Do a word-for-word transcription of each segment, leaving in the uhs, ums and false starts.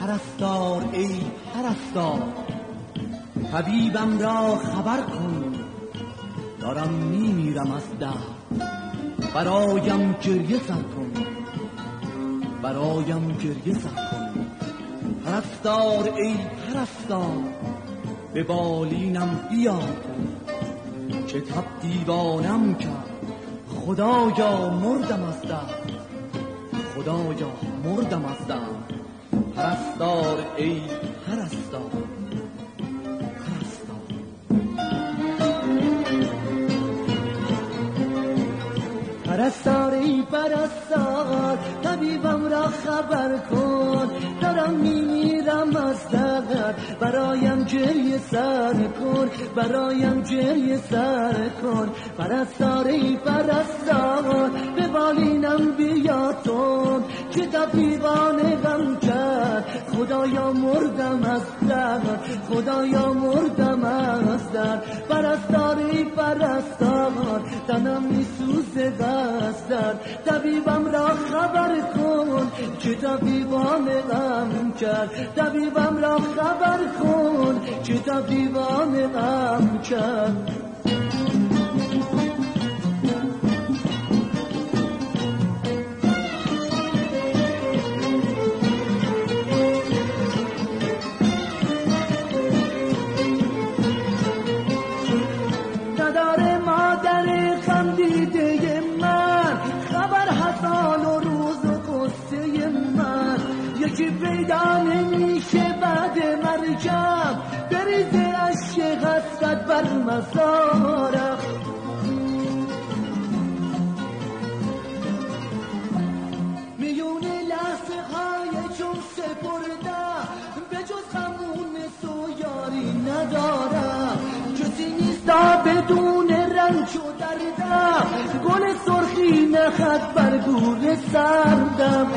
پرستار ای پرستار، طبیبم را خبر کن، دارم میمیرم از درد، برایم گریه سر کن، برایم گریه سر کن. پرستار ای پرستار، به بالینم بیا کن، که تب دیوانم کرد، خدایا مردم از درد، خدایا مردم از درد. پرستار ای پرستار، پرستار. پرستار ای پرستار، طبیبم را خبر کن، دارم میمیرم از درد، برایم گریه سر کن، برایم گریه سر کن. پرستار ای پرستار، به بالینم بیا تو، که طبیبان غم کرد، خدایا مردم از درد، خدایا مردم از درد. پرستار ای پرستار، تنم میسوزه از درد، طبیبم را خبر کن، که طبیبان غم کرد، طبیبم را خبر کن، که طبیبان غم کرد. نداره مادر غم دیده من، خبر حسال و روز و قصه من، یکی پیدا نمیشه بعد مرگم، بریزه اشک حسرت بر مزارم. میون لحظه های چون سپردم، به جز غمون تو یاری ندارم، کسی نیستا بدون رنج و دردم، گل سرخی نخد بر گور سردم.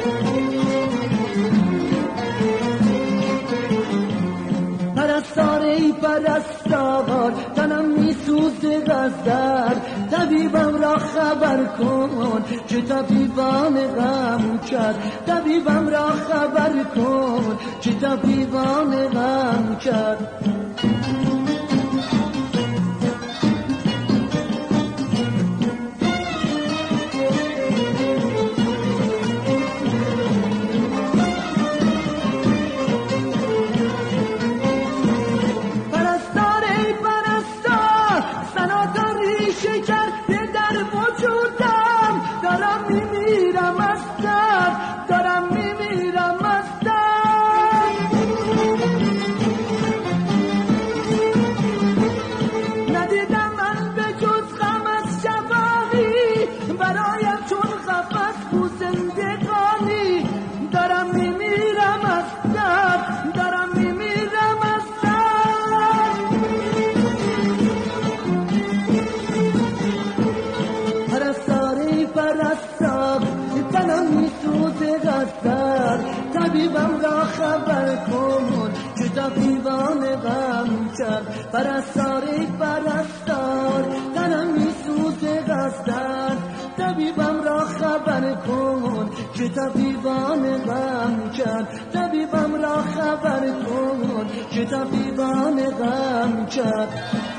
پرستار ای پرستار، تنم میسوزه از درد، طبیبم را خبر کن، که طبیبان غم کرد، طبیبم را خبر کن، که طبیبان غم کرد. طبیبم را خبر کن، که طبیبان غم کرد. پرستار ای پرستار، تنم میسوزه از درد، طبیبم را خبر کن، که طبیبان غم کرد، طبیبم را خبر کن، که طبیبان غم کرد.